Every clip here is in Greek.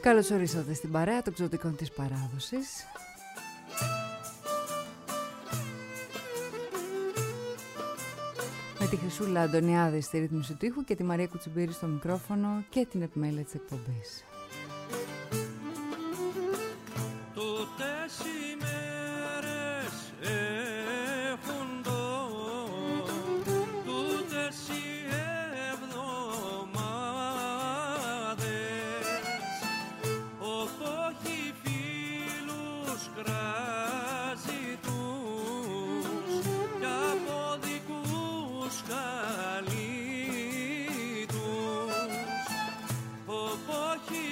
Καλώς ορίσατε στην παρέα των Ξωτικών της Παράδοσης. Με τη Χρυσούλα Αντωνιάδη στη ρύθμιση του ήχου και τη Μαρία Κουτσιμπήρη στο μικρόφωνο και την επιμέλεια της εκπομπής. Καλή τους,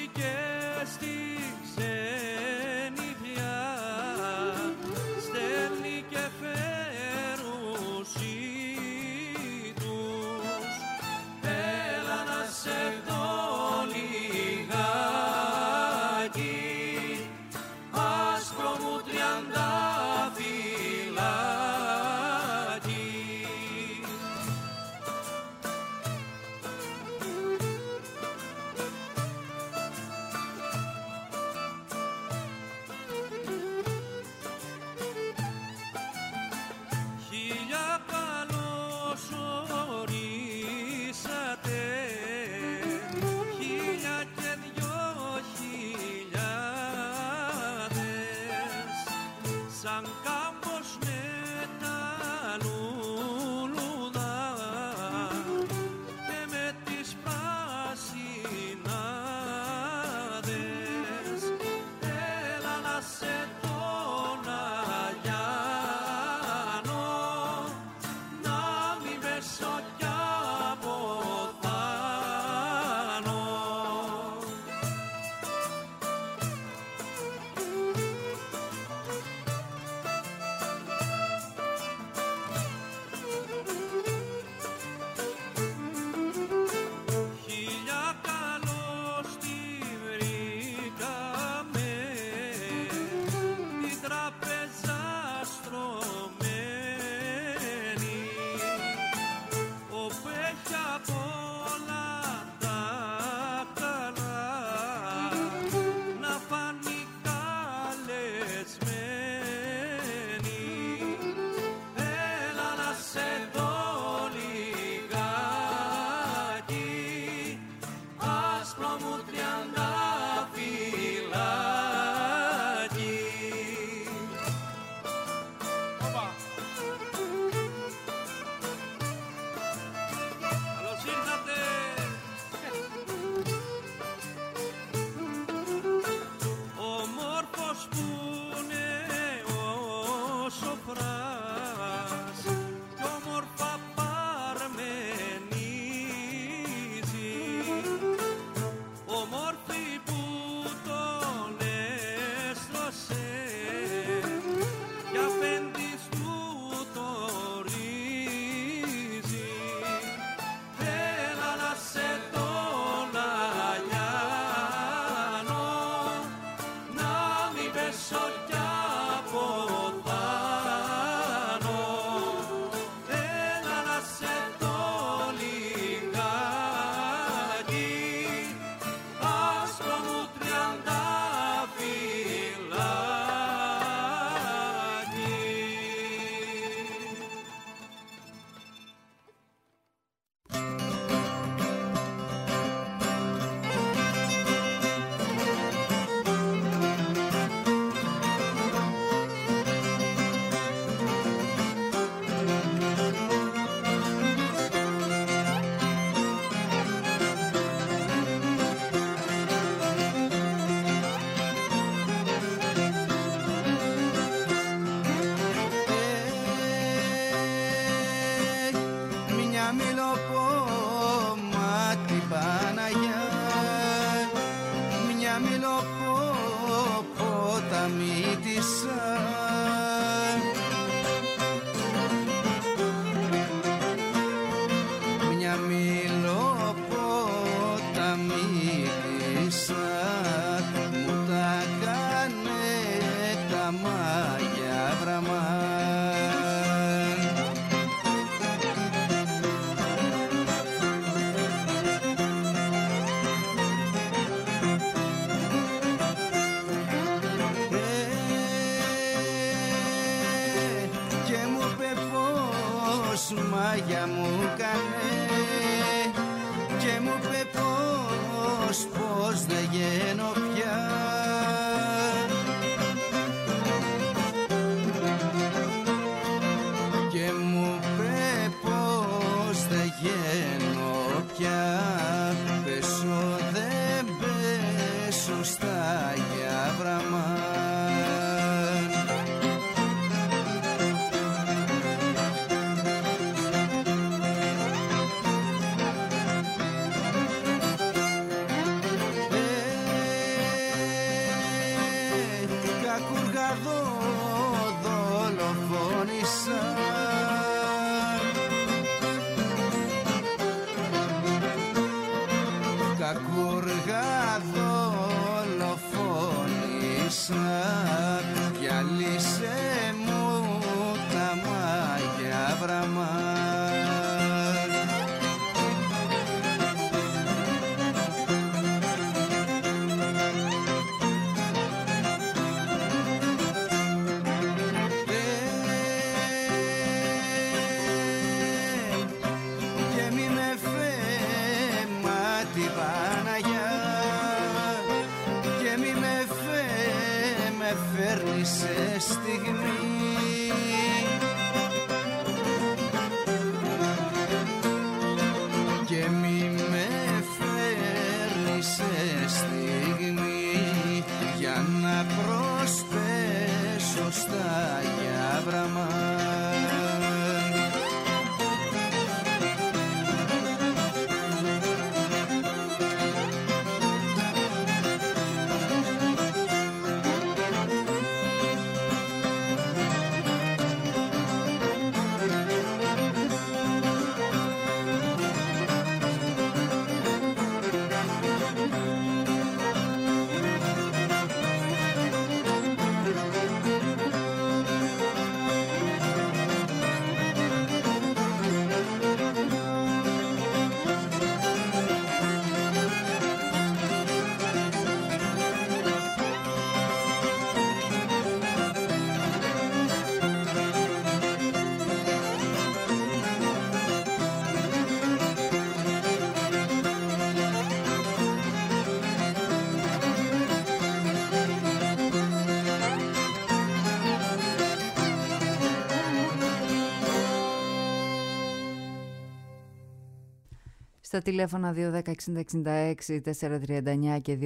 μάτια πέσω δεν πέσω στα γιάβραμα. Κακουργαδό δολοφόνησα, κακουργά δολοφόνησα, διαλύσε μου τα μάγια βραμά. Σε στιγμή και μη με φέρνεις σε στιγμή για να προσπέσω στα γιάβραμα. Στα τηλέφωνα 210-60-66-439 και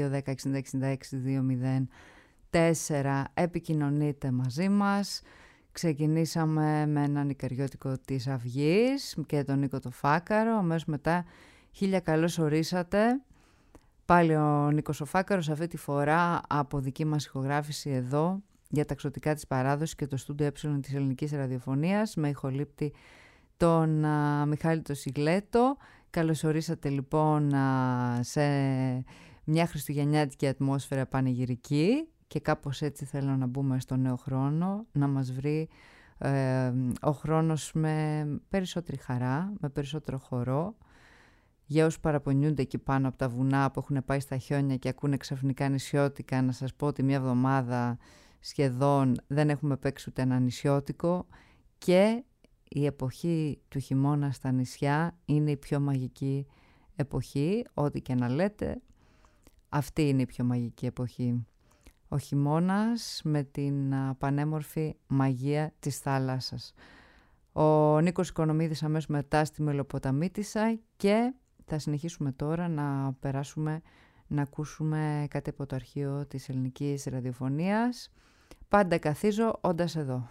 210-60-66-204 επικοινωνείτε μαζί μας. Ξεκινήσαμε με έναν ικαριώτικο της Αυγής και τον Νίκο το Φάκαρο. Αμέσως μετά, χίλια καλώς ορίσατε. Πάλι ο Νίκος ο Φάκαρος, αυτή τη φορά από δική μας ηχογράφηση εδώ για τα ξωτικά της παράδοσης και το στούντιο ε της ελληνικής ραδιοφωνίας με ηχολήπτη τον Μιχάλη το Σιγλέτο. Καλώς ορίσατε λοιπόν σε μια χριστουγεννιάτικη ατμόσφαιρα πανηγυρική και κάπως έτσι θέλω να μπούμε στο νέο χρόνο, να μας βρει ο χρόνος με περισσότερη χαρά, με περισσότερο χορό. Για όσους παραπονιούνται εκεί πάνω από τα βουνά που έχουν πάει στα χιόνια και ακούνε ξαφνικά νησιώτικα, να σας πω ότι μια εβδομάδα σχεδόν δεν έχουμε παίξει ούτε ένα νησιώτικο και η εποχή του χειμώνα στα νησιά είναι η πιο μαγική εποχή. Ό,τι και να λέτε, αυτή είναι η πιο μαγική εποχή. Ο χειμώνας με την πανέμορφη μαγεία της θάλασσας. Ο Νίκος Οικονομίδης αμέσως μετά στη Μελοποταμίτισσα και θα συνεχίσουμε τώρα να περάσουμε να ακούσουμε κάτι από το αρχείο της ελληνικής ραδιοφωνίας. Πάντα καθίζω όντας εδώ.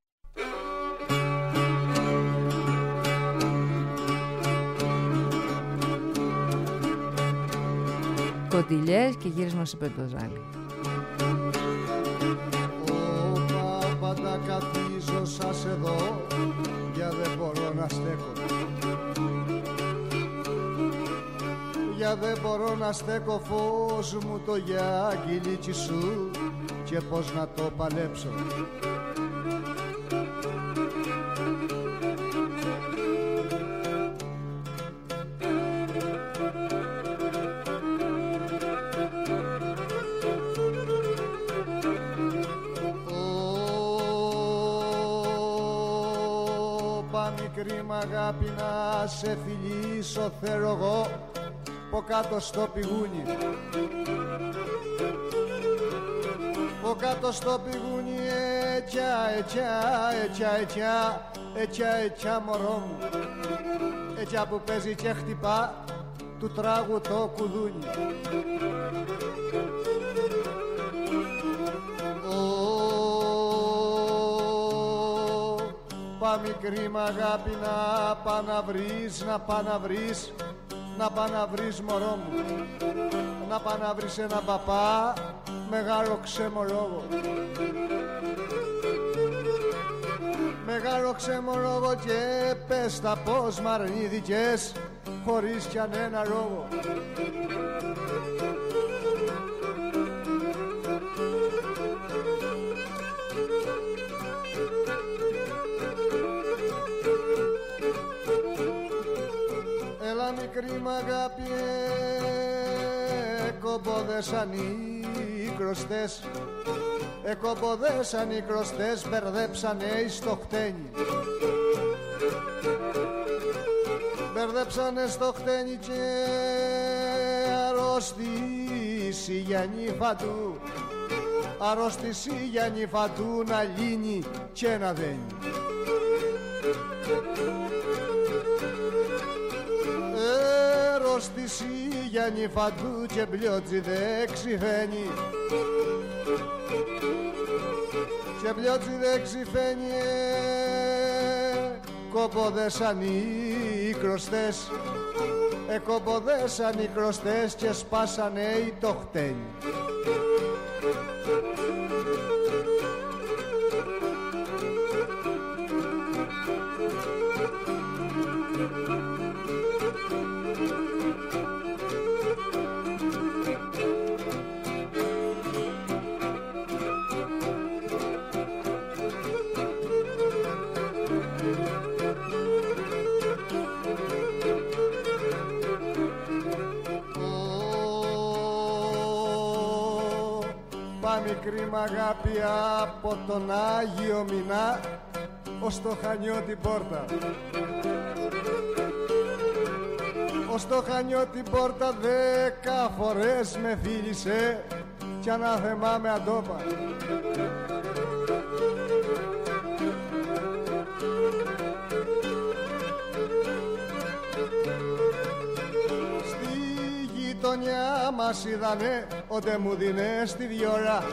Κοντιλιές και γύρισμα σε πεντοζάλι. Πάντα καθίζω σας εδώ, για δεν μπορώ να στέκω. Για δεν μπορώ να στέκω, φως μου το γιαγγιλίτσι σου και πώς να το παλέψω. Μικρή μ' αγάπη να σε φιλήσω θέλω εγώ πω κάτω στο πηγούνι. Πω κάτω στο πηγούνι ετσιά μωρό μου, ετσιά που παίζει και χτυπά του τράγου το κουδούνι. Πα μικρή μ' αγάπη να πά να βρεις, να πά να βρεις, να πά να βρεις μωρό μου, να πά να βρεις ένα παπά μεγάλο ξεμολόγο. Μεγάλο ξεμολόγο και πες τα πως μ' αρνήθηκες χωρίς κι αν ένα λόγο. Έλα μικρή μ' αγάπη, κομπόδεσαν οι κρωστές, εκομποδέσαν οι κρωστές, μπερδέψανε στο χτένι. Μπερδέψανε στο χτένι και αρρώστηση για νύφα του, αρρώστηση για νύφα του να λύνει και να δένει. Αρρώστηση για νύφα του και μπλιότζι δε ξηφαίνει, και μπλιότζι δε ξηφαίνει. Κομποδέσαν οι κρωστές, εκομποδέσαν οι κρωστές και σπάσανε οι το χτένι. Μικρή μ' αγάπη από τον Άγιο Μηνά ως το Χανιό την πόρτα, ως το Χανιό την πόρτα 10 φορές με φίλησε κι ανάθεμά με αντόπα. Γειτονιά μας είδανε ότε μου δίνες τη βιόλα,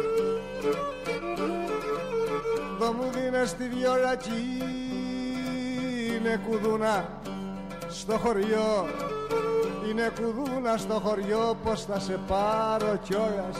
δω μου δίνες τη βιόλα κι είναι κουδούνα στο χωριό, είναι κουδούνα στο χωριό, πως θα σε πάρω κιόλας.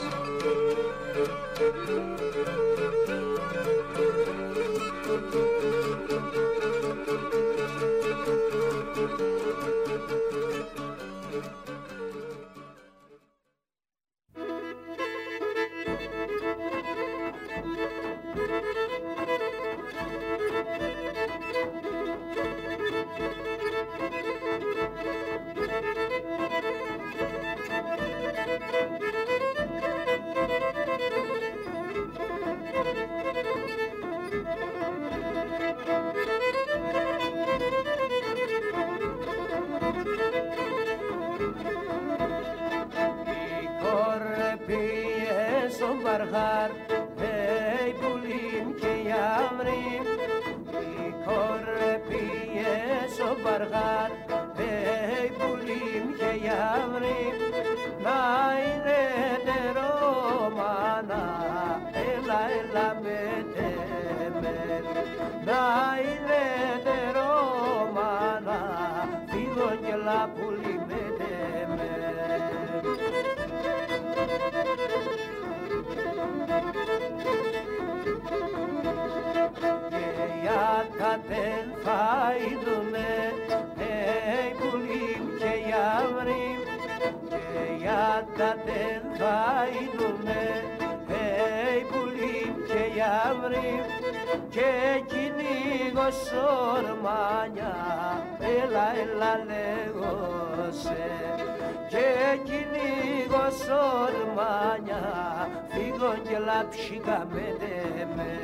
Και κυνήγω σορμάνια, έλα λέγωσε. Και κυνήγω σορμάνια, φύγω και λάψικα με με.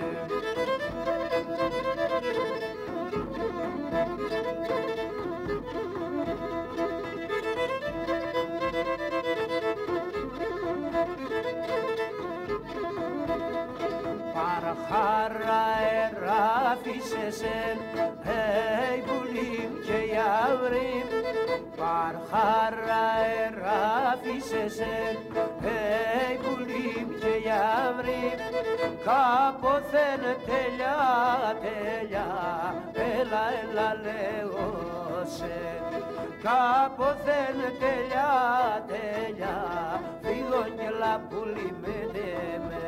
Παραχάρα εράφησες εν, πουλίμ και ιαύριμ. παρχάρα εράφησεσαι, πουλήμ και γιαύρι, κάποθεν τέλεια, τέλεια, έλα, έλα λέγω σε. Κάποθεν τέλεια, τέλεια, φύγω και λαπούλι με με.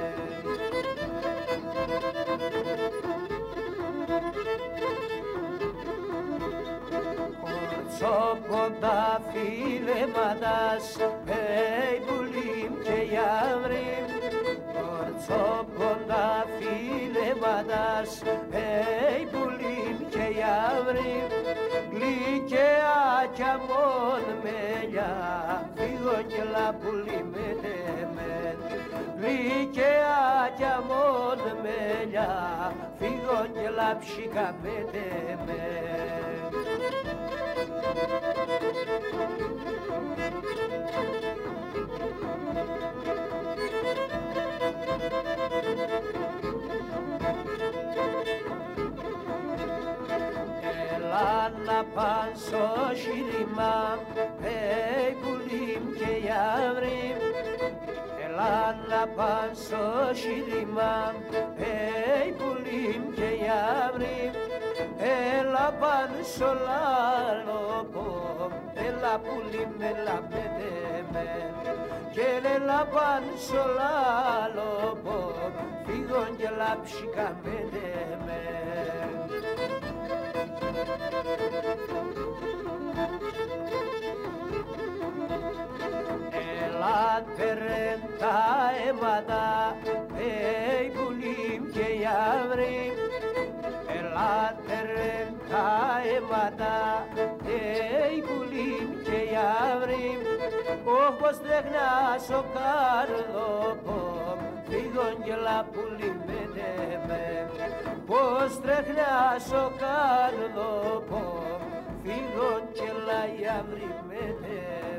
Ορτσόποντα φιλέματας, πουλήμ και γιαύρι, ορτσόποντα φιλέματας, πουλήμ και γιαύρι, γλυκαία μον μέλια, φύγω και λαπούλι με με. Γλυκαία μον μέλια, φύγω και λαψίκα με με. Έλα να πας στο σύρημα, πουλήμ και γιαύρι, έλα να πας στο σύρημα, πουλήμ και γιαύρι, έλα παν στο λάλοπο, έλα πουλί με λαμπέδεμε, και έλα παν στο λάλοπο, φύγον και λάψικα μεδεμε. Έλατε ρε τα αίματα, πουλήμ και γιαύρι, έλατε ρε τα αίματα, πουλήμ και γιαύρι, όπως τρέχνας ο καρδόπο, φύγον και λαπούλι με με. Πώς τρέχνας ο καρδόπο, φύγον και λαϊαύρι με με.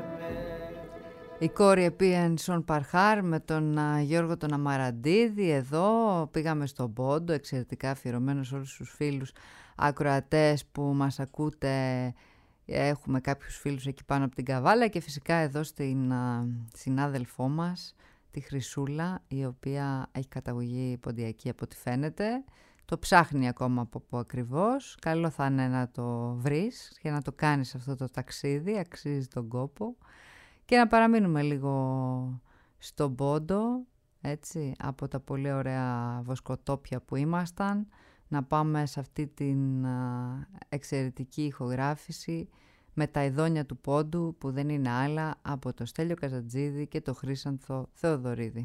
Η κόρη επίεν στον Παρχάρ με τον Γιώργο τον Αμαραντίδη. Εδώ πήγαμε στον Πόντο, εξαιρετικά αφιερωμένο σε όλους τους φίλους ακροατές που μας ακούτε. Έχουμε κάποιους φίλους εκεί πάνω από την Καβάλα και φυσικά εδώ στην συνάδελφό μας, τη Χρυσούλα, η οποία έχει καταγωγή ποντιακή από ό,τι φαίνεται. Το ψάχνει ακόμα από πού ακριβώς. Καλό θα είναι να το βρεις και να το κάνεις αυτό το ταξίδι, αξίζει τον κόπο. Και να παραμείνουμε λίγο στον Πόντο, έτσι, από τα πολύ ωραία βοσκοτόπια που ήμασταν, να πάμε σε αυτή την εξαιρετική ηχογράφηση με τα ειδόνια του Πόντου, που δεν είναι άλλα από το Στέλιο Καζατζίδη και το Χρήσανθο Θεοδωρίδη.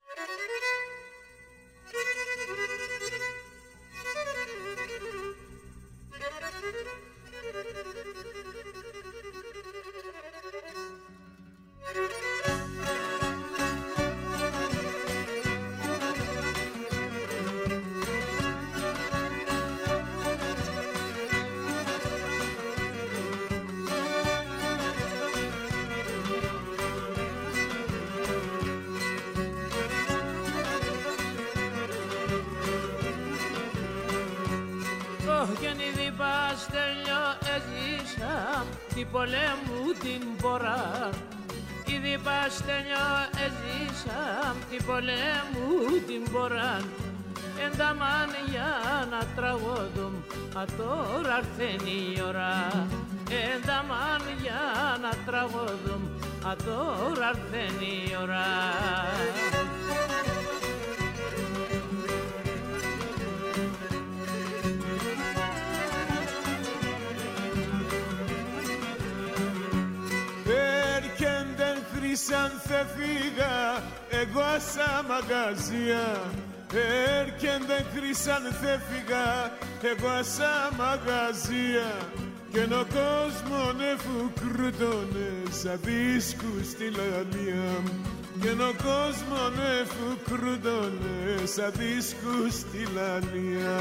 Την πολέμου την πορά, ήδη παστέλιο έζησα την πολέμου την πορά. Εντάμαν για να τραγωδούν, α τώρα έρθεν η ώρα. Εντάμαν για να τραγωδούν, α τώρα έρθεν η ώρα. Σαν θε φύγα εγώ σαν μαγαζία, έρκενται χρυσάν θε φύγα εγώ σαν μαγαζία, και ο κόσμο νεφουκρούτονε σαν δίσκους στη λανία, και ο κόσμο νεφουκρούτονε σαν δίσκους στη λανία.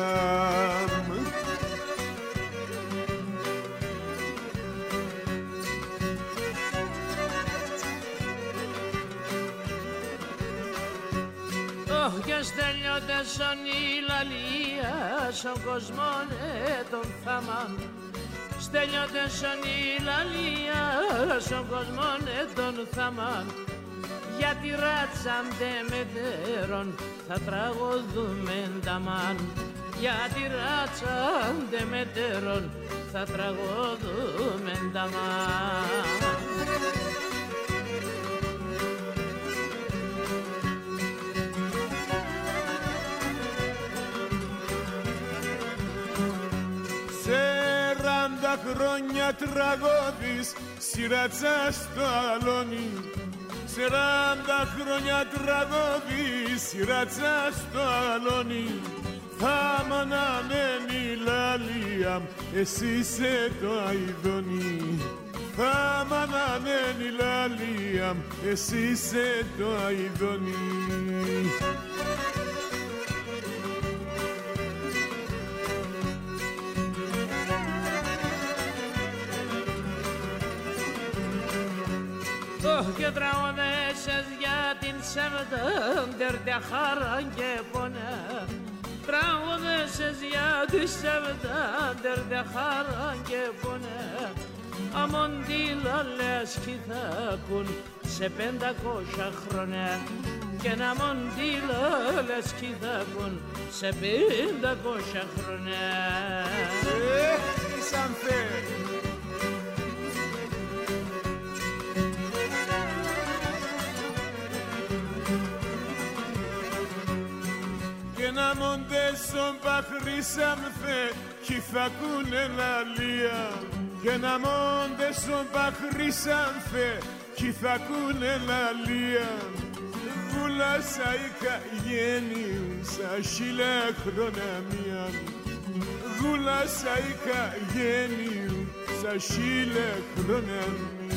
Και στέλνιονται σαν η λαλία, σαν κοσμόνε τον θάμαν. Στέλιωτες ονειλαλία στον κόσμο τον θαμάν. Για τη ράτσαντε μετέρων θα τραγωδούμε νταμάν. Για τη ράτσαντε μετέρων θα τραγωδούμε νταμάν. Χρόνια τραγώδης σειρατσα στο αλόνι. 40 χρόνια τραγώδης σειρατσα στο αλόνι. Θα μ' αναμένει λαλία, εσύ είσαι το αηδόνι. Θα μ' αναμένει λαλία, εσύ είσαι το αηδόνι. Και τραγωδέσες για την σεβδάντερ τε χαρά και πονέ. Τραγωδέσες για την σεβδάντερ τε χαρά και πονέ. Αμοντήλα λες κι θα ακούν σε 500 χρόνια. Και να μοντήλα λες κι θα ακούν σε 500 χρόνια. Ήσαν φέρ. Και να μοντέσον παχρήσαν θε κι θα ακούνε λαλία. Και να μοντέσον παχρήσαν θε κι θα ακούνε λαλία. Βούλασα η καγέννη σαν 1000 χρόνια μία. Βούλασα η καγέννη σαν 1000 χρόνια μία.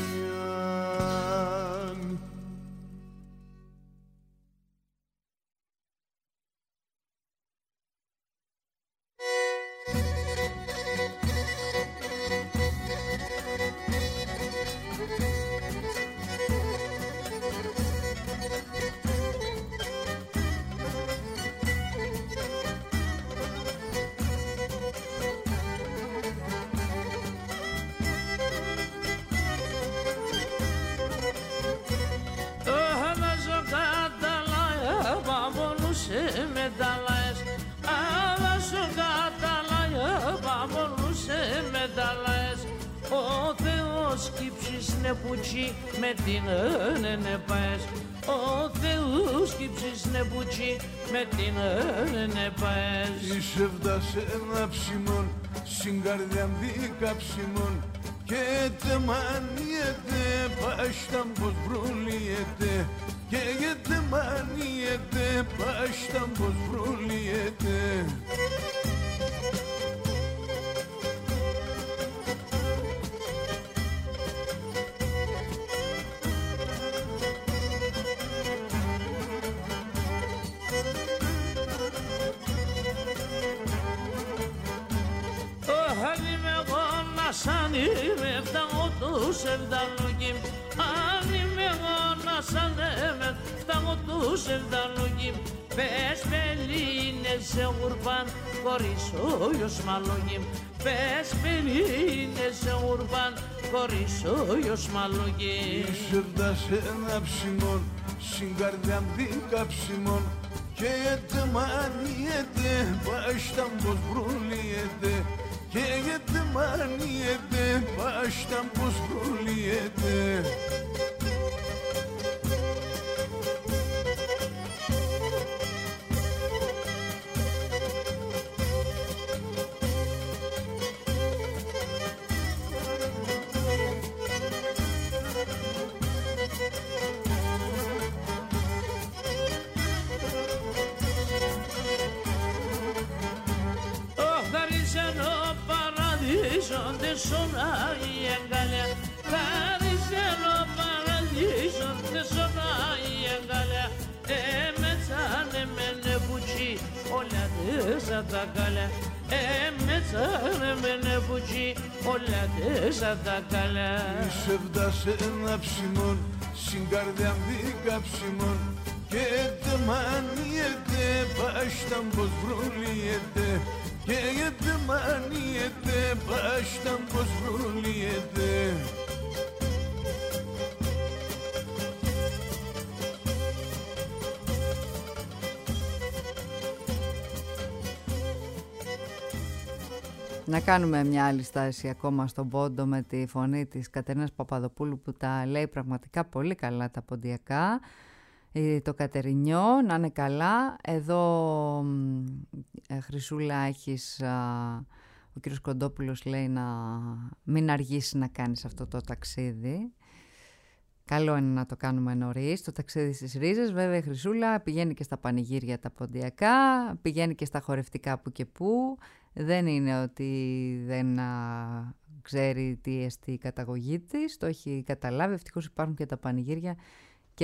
Ο Θεός κύψεις νεπουτσί με την νεπαές. Ο Θεός κύψεις νεπουτσί με την νεπαές. Είσαι φτάσε ένα ψημόν, συγκαρδιάν δίκα ψημόν. Και τε μανιέται, πάσταν πως βρουλιέται. Και τε μανιέται, πάσταν πως βρουλιέται. Σαν είμαι φταγώ τους ευδαλούκι. Αν είμαι εγώ να σαν είμαι φταγώ τους ευδαλούκι. Πες πελίνες σε γουρπάν χωρίς όγιος μαλούκι. Πες πελίνες σε γουρπάν χωρίς όγιος μαλούκι. Είσαι φτάσε ένα ψημόν, συγκαρδιάν δίκα ψημόν. Και τε μανιέται, πάσταν πως βρουλιέται. Και γιατί μανιέται, πάσταν πως βρουλιέται. Te sonai en Galea, Pariseno paradiso, te sonai en Galea. Mezzane me ne buci, όλα τέσα τα καλά. Mezzane me ne buci, όλα τέσα τα καλά. Είσαι φτάσε ένα ψημόν, συγκαρδιάν δίκα ψημόν. και τε μανιέται πաշταν πως βρουλιέται και τε μανιέται πաշταν πως βρουλιέται. Να κάνουμε μια άλλη στάση ακόμα στον πόντο με τη φωνή της Κατερίνας Παπαδοπούλου που τα λέει πραγματικά πολύ καλά τα ποντιακά. Το Κατερινιό, να είναι καλά. Εδώ Χρυσούλα έχεις, ο κύριος Κοντόπουλος λέει να μην αργήσει να κάνεις αυτό το ταξίδι. Καλό είναι να το κάνουμε νωρίς, το ταξίδι στις ρίζες. Βέβαια η Χρυσούλα πηγαίνει και στα πανηγύρια τα ποντιακά, πηγαίνει και στα χορευτικά που και που. Δεν είναι ότι δεν ξέρει τι εστί η καταγωγή της, το έχει καταλάβει. Ευτυχώς υπάρχουν και τα πανηγύρια και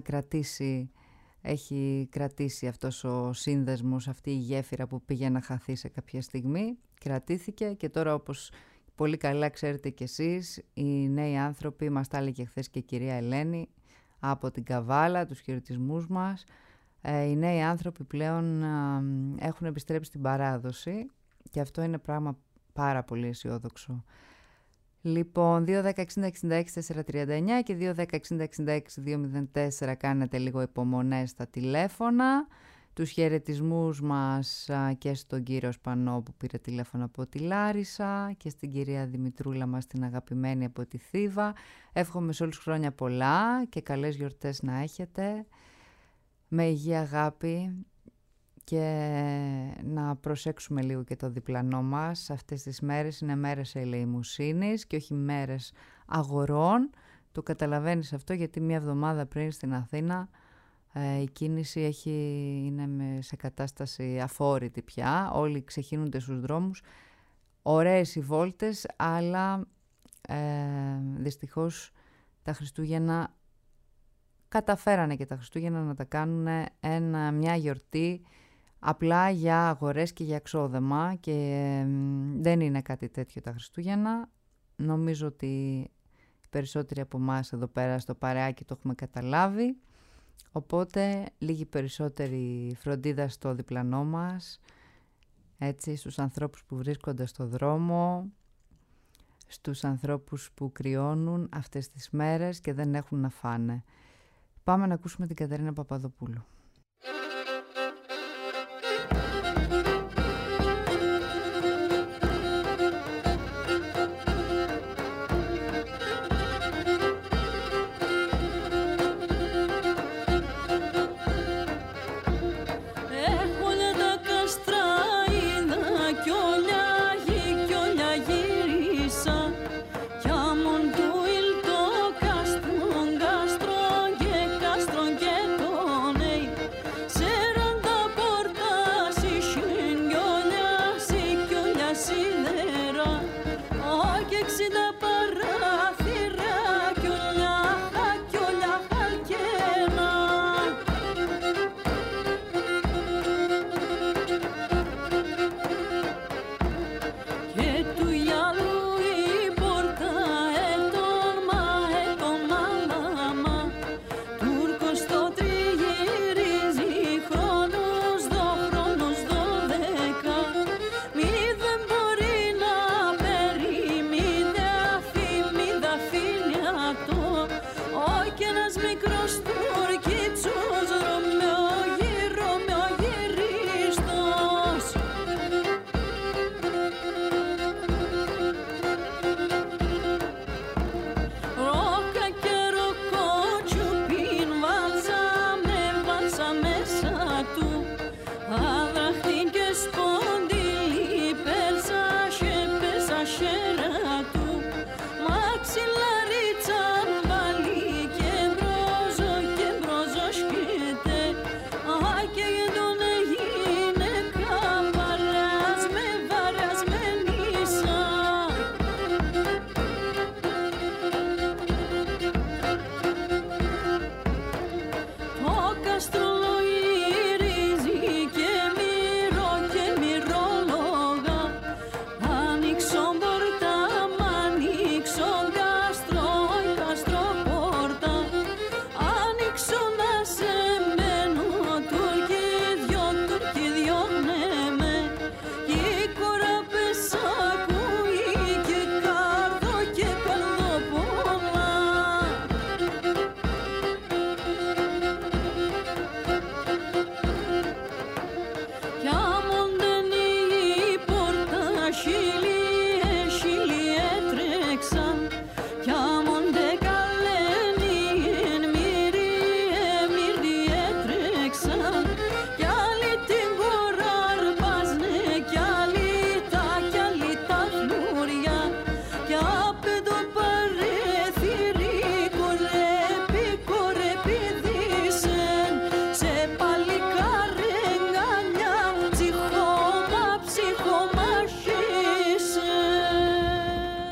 έχει κρατήσει αυτός ο σύνδεσμος, αυτή η γέφυρα που πήγε να χαθεί σε κάποια στιγμή. Κρατήθηκε και τώρα, όπως πολύ καλά ξέρετε κι εσείς, οι νέοι άνθρωποι, μας τα έλεγε χθες και η κυρία Ελένη από την Καβάλα, τους χαιρετισμούς μας, οι νέοι άνθρωποι πλέον έχουν επιστρέψει στην παράδοση και αυτό είναι πράγμα πάρα πολύ αισιόδοξο. Λοιπόν, 2-10-60-66-439 και 2-10-60-66-204 κάνετε λίγο υπομονές στα τηλέφωνα. Τους χαιρετισμούς μας και στον κύριο Σπανό που πήρε τηλέφωνο από τη Λάρισα και στην κυρία Δημητρούλα μας την αγαπημένη από τη Θήβα. Εύχομαι σε όλους χρόνια πολλά και καλές γιορτές να έχετε. Με υγεία, αγάπη και να προσέξουμε λίγο και το διπλανό μας. Αυτές τις μέρες είναι μέρες ελεημοσύνης και όχι μέρες αγορών. Το καταλαβαίνεις αυτό γιατί μια εβδομάδα πριν στην Αθήνα η κίνηση είναι σε κατάσταση αφόρητη πια. Όλοι ξεχύνονται στους δρόμους. Ωραίες οι βόλτες, αλλά δυστυχώς τα Χριστούγεννα καταφέρανε και τα Χριστούγεννα να τα κάνουν μια γιορτή απλά για αγορές και για εξόδεμα και δεν είναι κάτι τέτοιο τα Χριστούγεννα. Νομίζω ότι οι περισσότεροι από εμάς εδώ πέρα στο παρεάκι το έχουμε καταλάβει. Οπότε λίγη περισσότερη φροντίδα στο διπλανό μας, έτσι, στους ανθρώπους που βρίσκονται στο δρόμο, στους ανθρώπους που κρυώνουν αυτές τις μέρες και δεν έχουν να φάνε. Πάμε να ακούσουμε την Κατερίνα Παπαδοπούλου.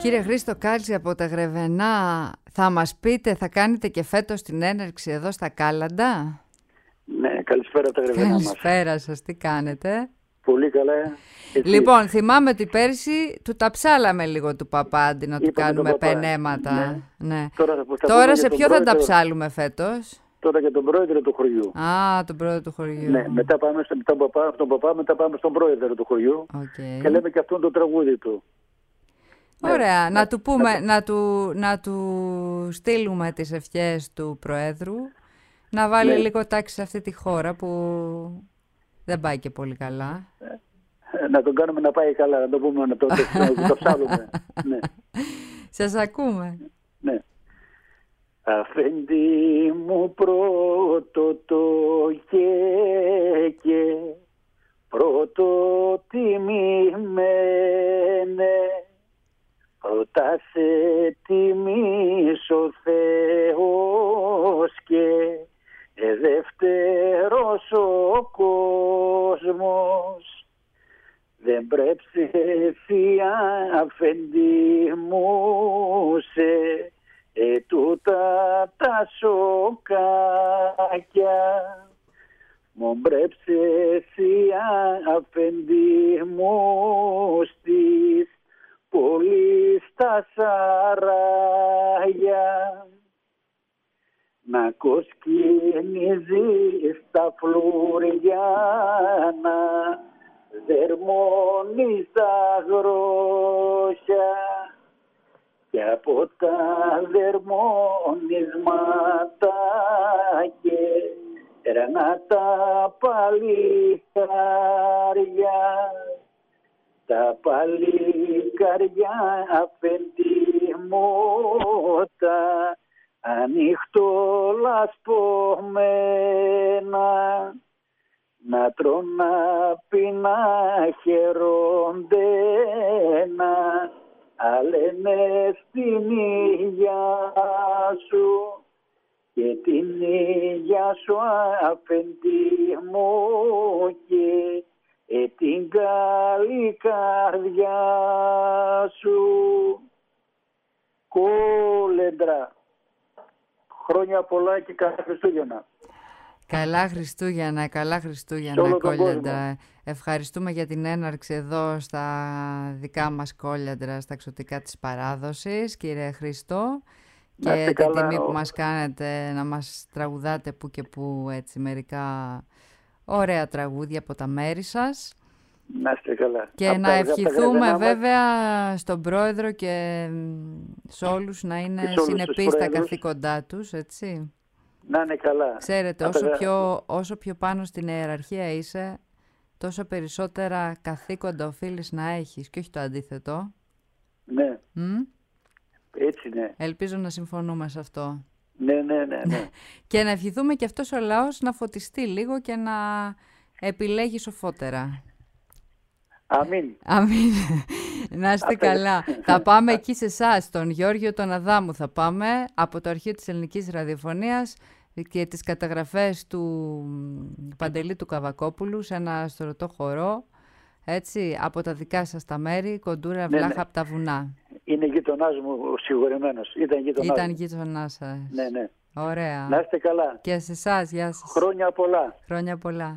Κύριε Χρήστο Κάλση από τα Γρεβενά, θα μας πείτε, θα κάνετε και φέτος την έναρξη εδώ στα Κάλαντα? Ναι, καλησπέρα τα Γρεβενά μας. Καλησπέρα σας, τι κάνετε? Πολύ καλά. Λοιπόν, θυμάμαι ότι πέρσι του τα ψάλαμε λίγο του Παπάντη να του κάνουμε πενέματα. Ναι. Τώρα σε ποιο θα τα ψάλουμε φέτος? Τώρα για τον πρόεδρο του χωριού. Α, τον πρόεδρο του χωριού. Ναι, μετά πάμε στον παπά, μετά πάμε στον πρόεδρο του χωριού. Και λέμε και αυτόν το τραγούδι του. Ωραία, να του πούμε, να του στείλουμε τις ευχές του Προέδρου, να βάλει λίγο τάξη σε αυτή τη χώρα που δεν πάει και πολύ καλά. Να τον κάνουμε να πάει καλά, να το πούμε, να το ψάλουμε. Ναι. Σας ακούμε. Ναι. Αφέντη μου πρώτο το και πρώτο τιμημένε, πρώτα σε τιμήσω Θεός και δεύτερος ο κόσμος. Δεν πρέπει θεία αφέντη μου σε τούτα τα σοκάκια. Μου πρέπει θεία αφέντη μου στις πόλεις τα σαράγια. Να κοσκινίζει στα φλουριά, να δερμώνει τα γρόσια και από τα δερμόνισματα και ρανά τα παλικάρια. Τα παλικάρια αφέντη μου τα ανοιχτολασπωμένα, να τρώνα πίνα χαιρόνται, να αλένε στην υγειά σου και την υγειά σου αφέντη μου και την καλή καρδιά σου. Κόλεντρα. Χρόνια πολλά και καλά Χριστούγεννα. Καλά Χριστούγεννα, καλά Χριστούγεννα Κόλεντρα. Ευχαριστούμε για την έναρξη εδώ στα δικά μας Κόλεντρα, στα εξωτικά της παράδοσης, κύριε Χριστό. Και την τιμή που μας κάνετε να μας τραγουδάτε που και που, έτσι, μερικά ωραία τραγούδια από τα μέρη σας. Να είστε καλά. Και να ευχηθούμε βέβαια στον Πρόεδρο και σε όλους να είναι συνεπείς τα καθήκοντά τους, έτσι. Να είναι καλά. Ξέρετε, όσο πιο πάνω στην ιεραρχία είσαι, τόσο περισσότερα καθήκοντα οφείλεις να έχεις και όχι το αντίθετο. Ναι. Έτσι ναι. Ελπίζω να συμφωνούμε σε αυτό. Ναι. Και να ευχηθούμε και αυτός ο λαός να φωτιστεί λίγο και να επιλέγει σοφότερα. Αμήν. Να είστε καλά. Θα πάμε εκεί σε εσάς, τον Γιώργιο τον Αδάμου θα πάμε, από το αρχείο της Ελληνικής Ραδιοφωνίας και τις καταγραφές του Παντελή του Καβακόπουλου σε ένα στορωτό χορό, έτσι, από τα δικά σας τα μέρη, Κοντούρα, Βλάχα, από τα βουνά. Είναι γειτονάς μου συγχωρεμένος. Ήταν γειτονάς σας. Ναι. Ωραία. Να είστε καλά. Και σε εσάς, γεια σας. Χρόνια πολλά. Χρόνια πολλά.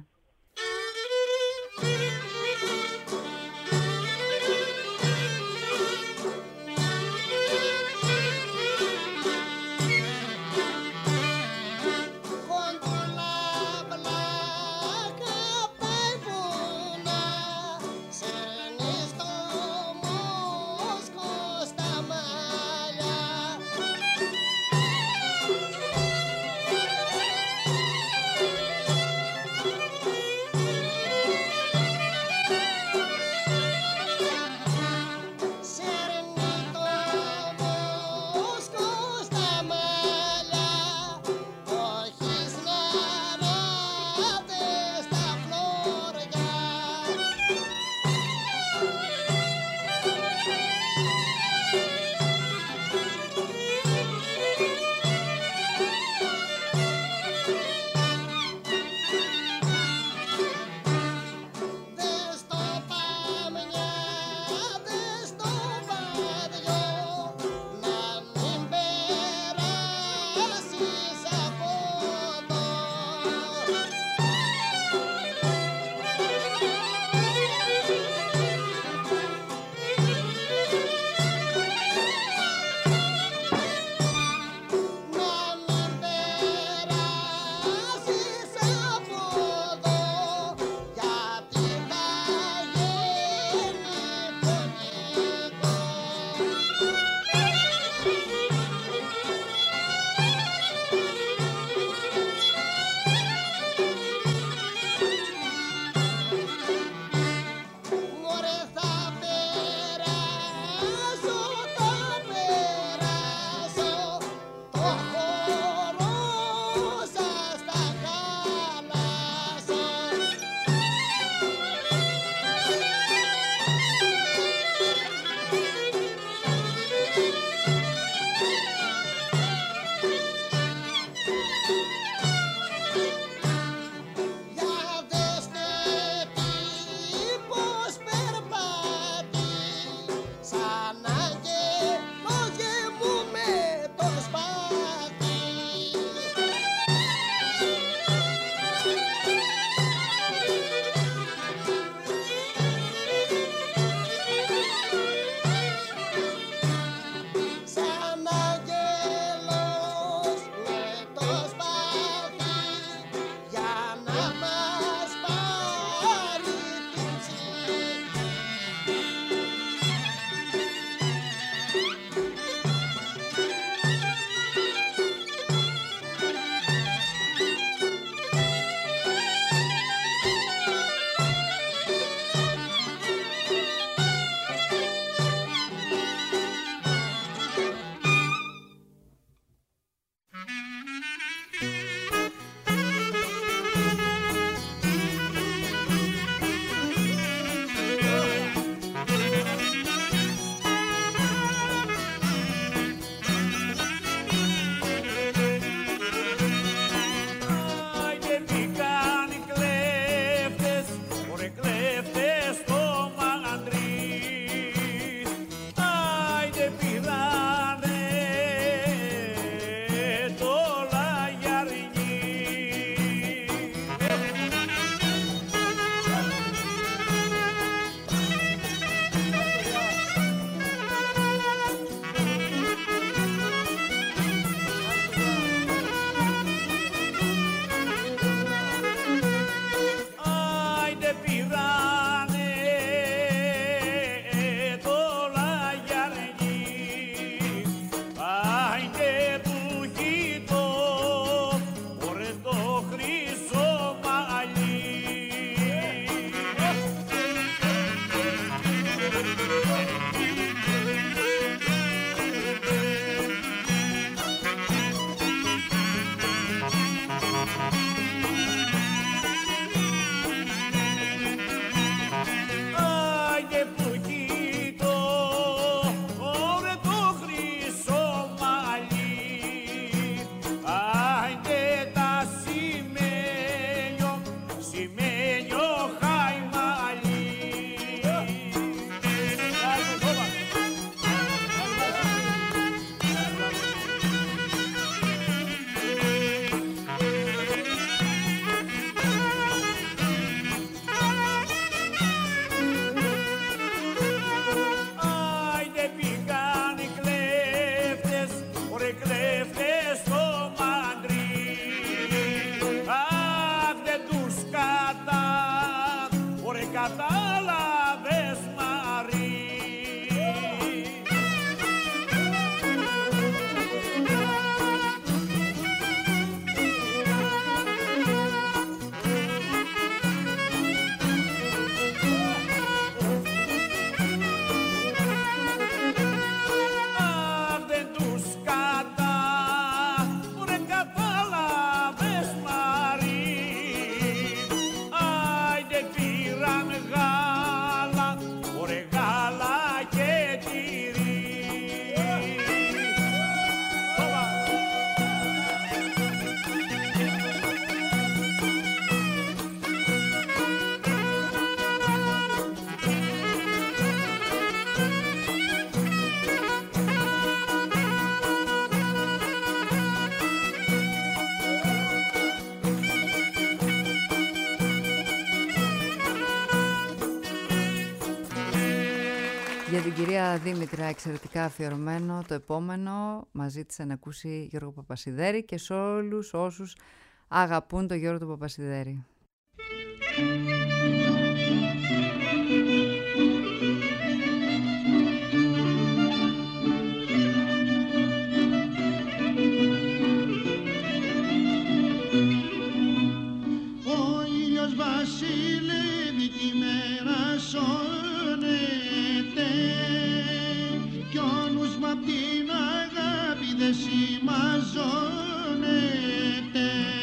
Για την κυρία Δήμητρα εξαιρετικά αφιερωμένο το επόμενο. Μας ζήτησε να ακούσει Γιώργο Παπασιδέρη και σε όλους όσους αγαπούν τον Γιώργο του Παπασιδέρη. Ο ήλιος βασιλεύει τη μέρα σώνεται κι ο νους μ' απ' την αγάπη δε συμμαζώνεται.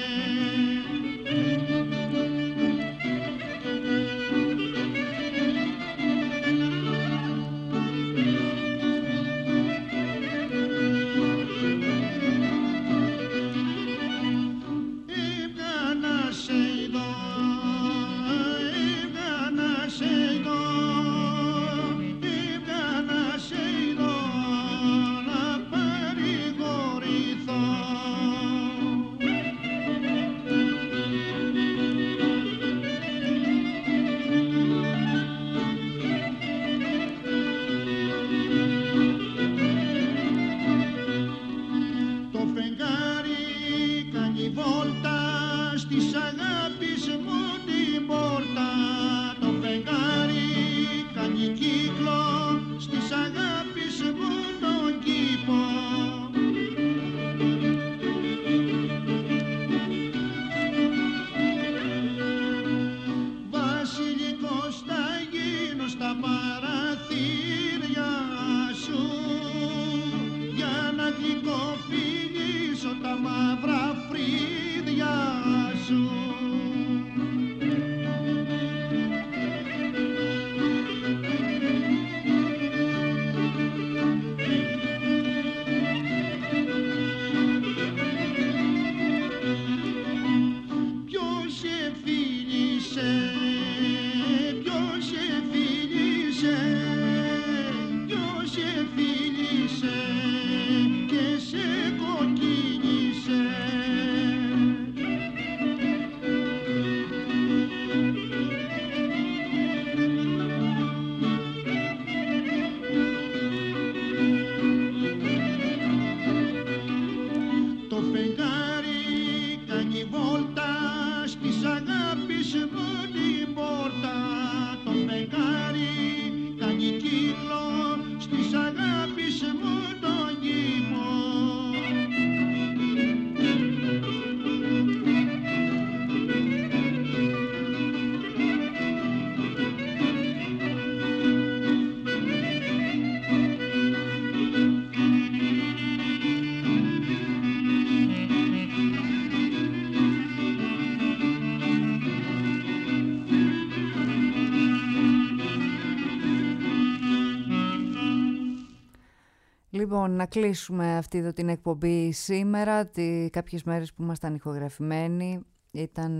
Λοιπόν, να κλείσουμε αυτή εδώ την εκπομπή σήμερα. Κάποιες μέρες που ήμασταν ηχογραφημένοι ήταν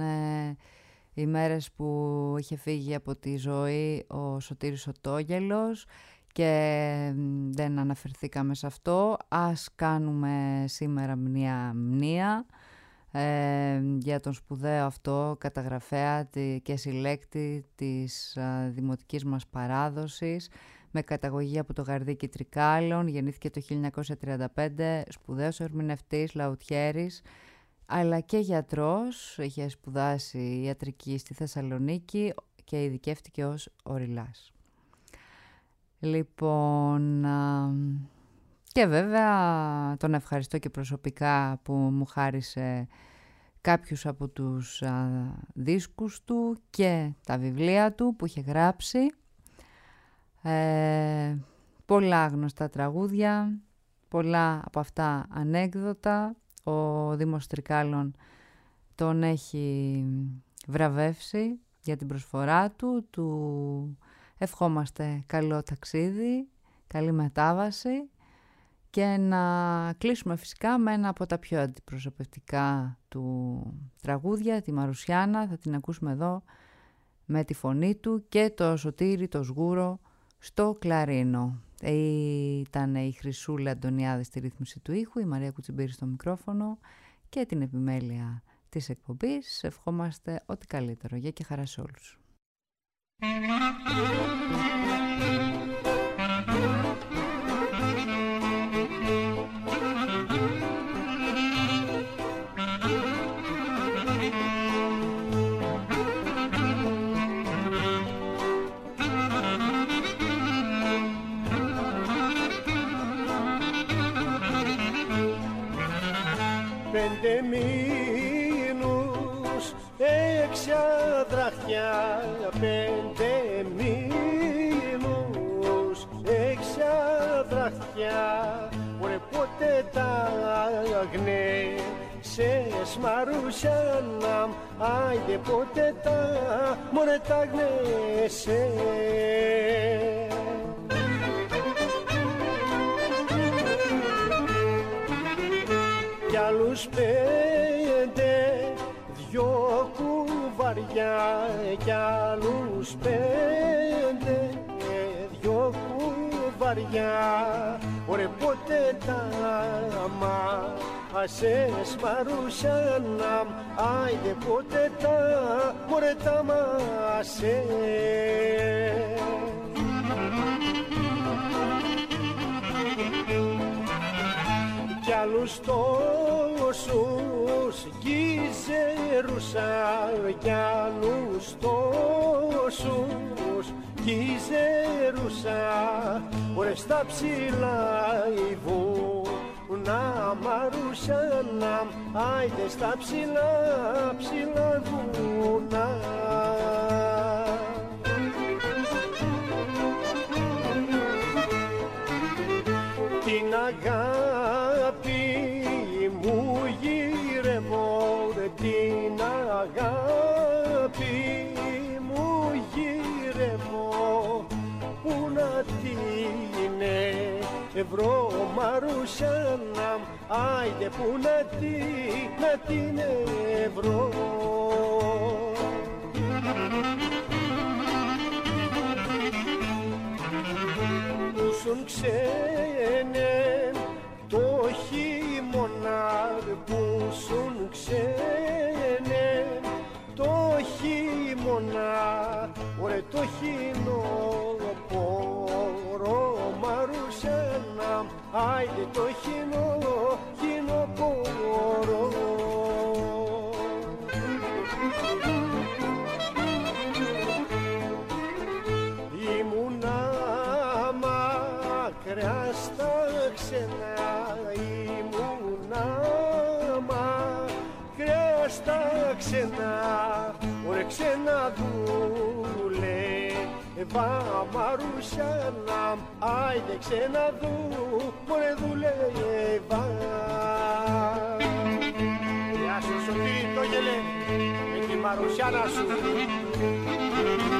οι μέρες που είχε φύγει από τη ζωή ο Σωτήρης ο Τόγελος και δεν αναφερθήκαμε σε αυτό. Ας κάνουμε σήμερα μια μνήα για τον σπουδαίο αυτό καταγραφέα και συλλέκτη της δημοτικής μας παράδοσης, με καταγωγή από το Γαρδίκι Τρικάλων. Γεννήθηκε το 1935, σπουδαίος ερμηνευτής, λαουτιέρης, αλλά και γιατρός. Είχε σπουδάσει ιατρική στη Θεσσαλονίκη και ειδικεύτηκε ως οριλάς. Λοιπόν, και βέβαια τον ευχαριστώ και προσωπικά που μου χάρισε κάποιους από τους δίσκους του και τα βιβλία του που είχε γράψει. Πολλά γνωστά τραγούδια, πολλά από αυτά ανέκδοτα. Ο Δήμος Τρικάλων τον έχει βραβεύσει για την προσφορά του. Του ευχόμαστε καλό ταξίδι, καλή μετάβαση και να κλείσουμε φυσικά με ένα από τα πιο αντιπροσωπευτικά του τραγούδια, τη Μαρουσιάνα. Θα την ακούσουμε εδώ με τη φωνή του και το Σωτήρη το Σγούρο στο κλαρίνο. Ήταν η Χρυσούλα Αντωνιάδη στη ρύθμιση του ήχου, η Μαρία Κουτσιμπήρη στο μικρόφωνο και την επιμέλεια της εκπομπής. Ευχόμαστε ό,τι καλύτερο. Γεια και χαρά σε όλους. 5 μήνους 6 δραχτιά, 5 μήνους 6 δραχτιά. Ωραία πότε τα γνέσες Μαρουσιάνα, άιντε πότε τα μωρέ τα γνέσες. Κι άλλους 5 δυο κουβαριά, κι άλλους 5 δυο κουβαριά. Ωραία πότε τα μάσες Μαρουσιάνα, άιντε πότε τα μωρέ τα μάσες. Κι άλλους τόσους γυζερούσα, κι άλλους τόσους γυζερούσα. Ωραία στα ψηλά η βούνα Μαρουσιάνα, άιντε στα ψηλά, ψηλά βουνά. Την αγάπη μου γυρεύω, την αγάπη μου γυρεύω. Πού να την ευρώ Μαρουσιάνα, άιντε πού να την ευρώ. Που σουν ξένε το χειμώνα, που σουν ξένε το χειμώνα. Ωραία το χινοπόρο Μαρουσιάνα, άιντε το χινοπόρο. Ήμουνα μακριά στα ξένα, ήμουνα μακριά στα ξένα. Ωραία ξένα δούλευα Μαρουσιάνα, άιντε ξένα μωρέ δούλευα. Γεια σου Σωτήρη Τόγελε, με τη Μαρουσιάνα σου.